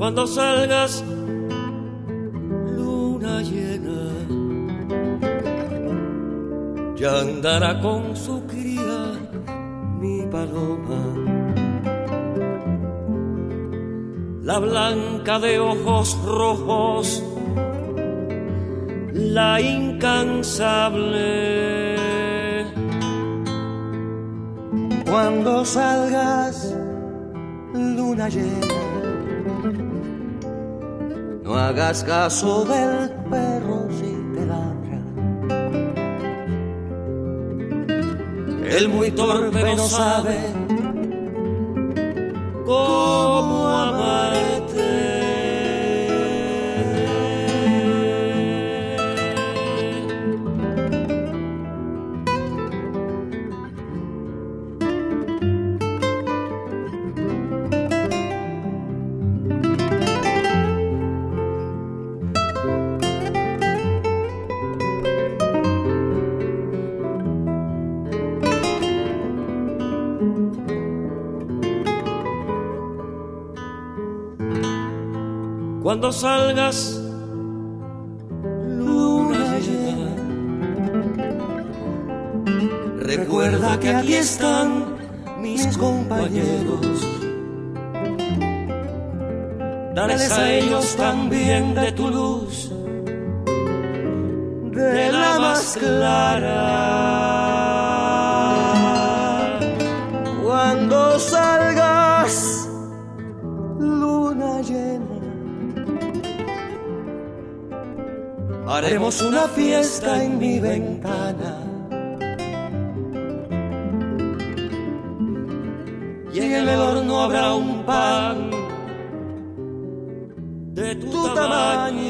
Cuando salgas, luna llena, ya andará con su cría mi paloma. La blanca de ojos rojos, la incansable. Cuando salgas, luna llena, no hagas caso del perro si te ladra. Él muy torpe no sabe cómo amarte. Cuando salgas, luna llena, recuerda que aquí están mis compañeros. Dales a ellos también de tu luz, de la más clara. Cuando salgas, luna llena, haremos una fiesta en mi ventana. Y en el horno habrá un pan de tu tamaño.